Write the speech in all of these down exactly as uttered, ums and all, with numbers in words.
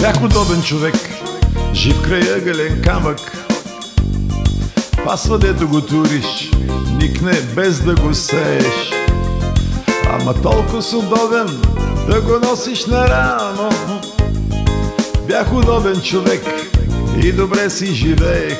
Бях удобен човек, жив край ъгълен камък. Пасва дето го туриш, никне без да го сееш. Ама толкова с удобен да го носиш на рамо. Бях удобен човек и добре си живеех.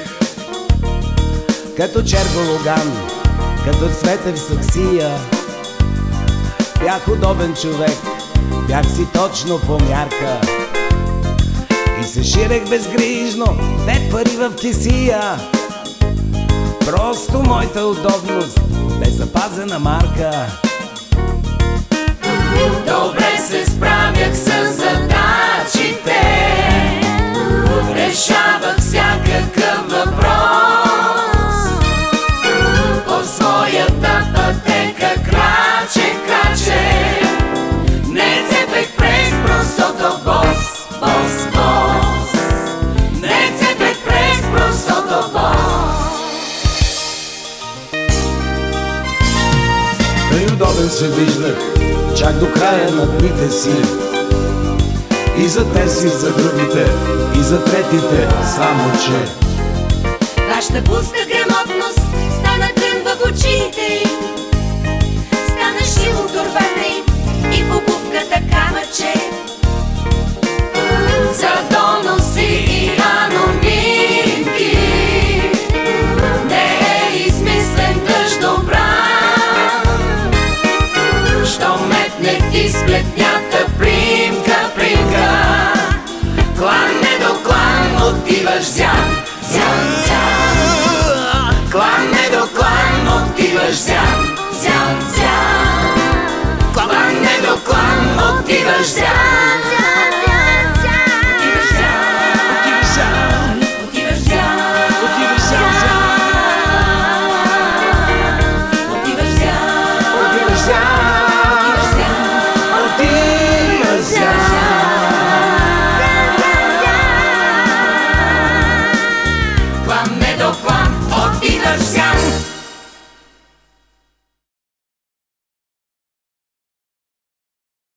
Като Чергологан, като цвете в саксия. Бях удобен човек, бях си точно по мярка. И се ширех безгрижно, пет пари в кесия. Просто моята удобност бе запазена марка. Добре се справях с задачите, решавах всякакъв въпрос. По своята пътека краче, краче, не цепех през просото, бос, бос, бос. Не цепех през просото, бос. Тъй удобен се виждах, чак до края на дните си. И за тези, за другите, и за третите, само че Вашата пуста грамотност стана трън в очите им. Стана шило в торбата им и в обувката камъче. За доноси и анонимки не е измислен дъждобран. Що метне ти сплетнята примка, примка, клан не до клан отиваш зян, зян, зян. Клан не до клан отиваш зян, зян, зян. Клан не до клан отиваш зян.